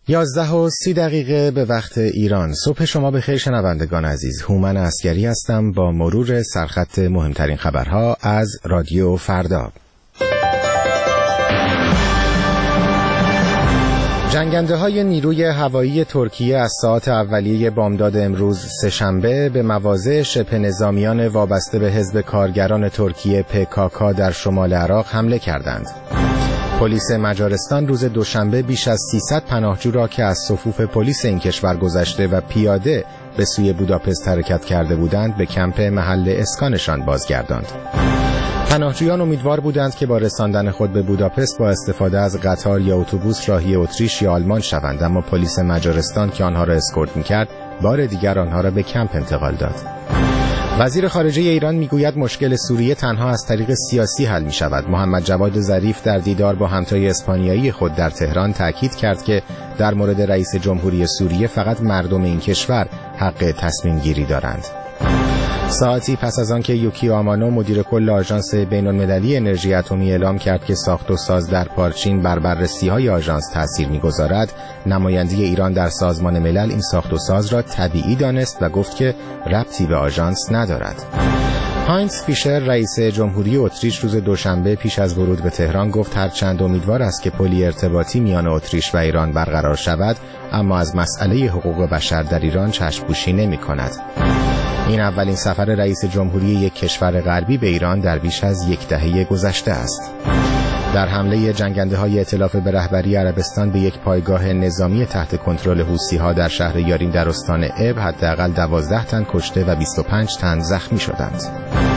11:30 به وقت ایران. صبح شما بخیر شنوندگان عزیز. هومن عسگری هستم با مرور سرخط مهمترین خبرها از رادیو فردا. جنگنده‌های نیروی هوایی ترکیه از ساعات اولیه بامداد امروز سه‌شنبه به مواضع شبه نظامیان وابسته به حزب کارگران ترکیه PKK در شمال عراق حمله کردند. پلیس مجارستان روز دوشنبه بیش از 300 پناهجو را که از صفوف پلیس این کشور گذشته و پیاده به سوی بوداپست حرکت کرده بودند به کمپ محل اسکانشان بازگرداند. پناهجویان امیدوار بودند که با رساندن خود به بوداپست با استفاده از قطار یا اتوبوس راهی اتریش یا آلمان شوند، اما پلیس مجارستان که آنها را اسکورت می‌کرد بار دیگر آنها را به کمپ انتقال داد. وزیر خارجه ایران میگوید مشکل سوریه تنها از طریق سیاسی حل می شود. محمد جواد ظریف در دیدار با همتای اسپانیایی خود در تهران تاکید کرد که در مورد رئیس جمهوری سوریه فقط مردم این کشور حق تصمیم گیری دارند. ساعتی پس از آن که یوکی آمانو مدیر کل آژانس بین‌المللی انرژی اتمی اعلام کرد که ساخت و ساز در پارچین بر بررسی‌های آژانس تأثیر می‌گذارد، نماینده ایران در سازمان ملل این ساخت و ساز را طبیعی دانست و گفت که ربطی به آژانس ندارد. هاینز فیشر رئیس جمهوری اتریش روز دوشنبه پیش از ورود به تهران گفت هرچند امیدوار است که پلی ارتباطی میان اتریش و ایران برقرار شود، اما از مسئله حقوق بشر در ایران چشم‌پوشی نمی‌کند. این اولین سفر رئیس جمهوری یک کشور غربی به ایران در بیش از یک دهه گذشته است. در حمله جنگنده‌های ائتلاف به رهبری عربستان به یک پایگاه نظامی تحت کنترل حوثی‌ها در شهر یارین در استان اب حداقل 12 تن کشته و 25 تن زخمی شدند.